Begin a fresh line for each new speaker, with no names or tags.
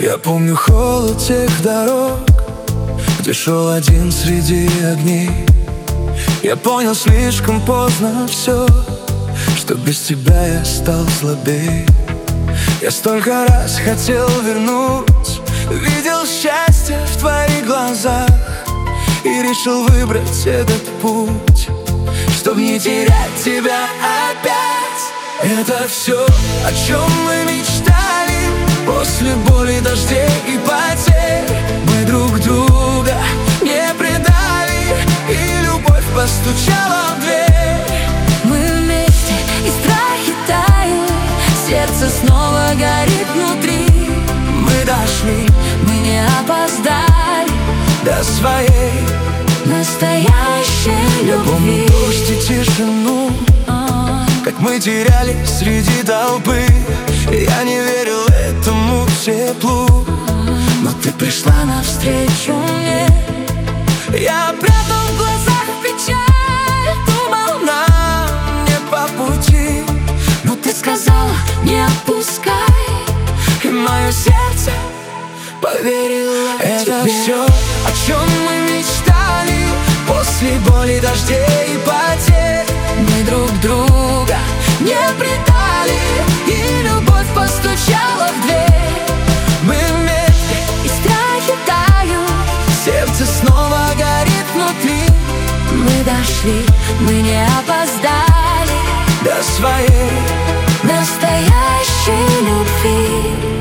Я помню холод тех дорог, где шел один среди огней. Я понял слишком поздно все, что без тебя я стал слабей. Я столько раз хотел вернуть, видел счастье в твоих глазах и решил выбрать этот путь, чтоб не терять тебя опять. Это все, о чем мы мечтали после боли, дождей и потерь. Мы друг друга не предали, и любовь постучала в дверь.
Мы вместе, и страхи тают, сердце снова горит внутри.
Мы дошли,
мы не опоздали
до своей
настоящей
Я помню
любви.
дождь и тишину, как мы терялись среди толпы. Я не верил этому теплу, но ты пришла навстречу мне. Я прятал в глазах печаль, думал, нам не по пути,
Но ты сказала, не отпускай,
и мое сердце поверило
Это
тебе. Все, о чем мы мечтали после боли, дождей и потерь.
мы друг друга
Не предали, и любовь постучала в дверь. Мы вместе,
и страхи тают,
сердце снова горит внутри.
мы дошли, мы не опоздали
До своей
настоящей любви.